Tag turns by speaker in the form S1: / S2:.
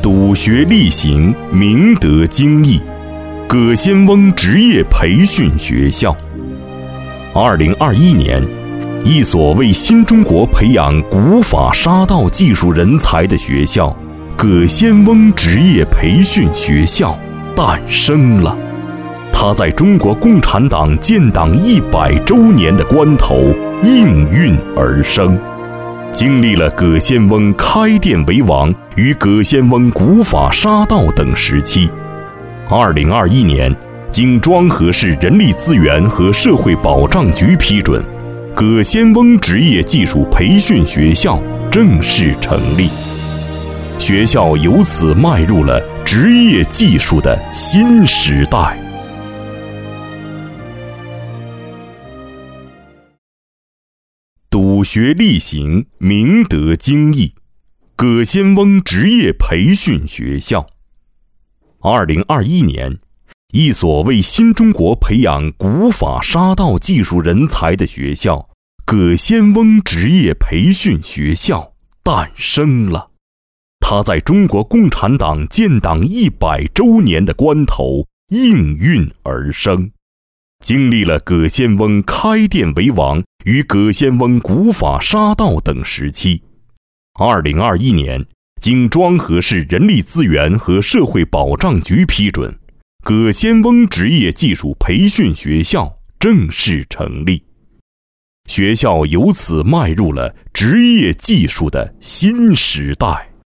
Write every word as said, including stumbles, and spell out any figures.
S1: 笃学力行，明德经义，葛仙翁职业培训学校。二零二一年，一所为新中国培养古法沙道技术人才的学校——葛仙翁职业培训学校诞生了。它在中国共产党建党一百周年的关头应运而生，经历了葛仙翁开店为王与葛仙翁古法沙道等时期。二零二一年，经庄河市人力资源和社会保障局批准，葛仙翁职业技术培训学校正式成立。学校由此迈入了职业技术的新时代。笃学力行，明德经义，葛仙翁职业培训学校。二零二一年，一所为新中国培养古法沙道技术人才的学校——葛仙翁职业培训学校诞生了。它在中国共产党建党一百周年的关头应运而生，经历了葛仙翁开店为王与葛仙翁古法沙道等时期。二零二一年，经庄河市人力资源和社会保障局批准，葛仙翁职业技术培训学校正式成立。学校由此迈入了职业技术的新时代。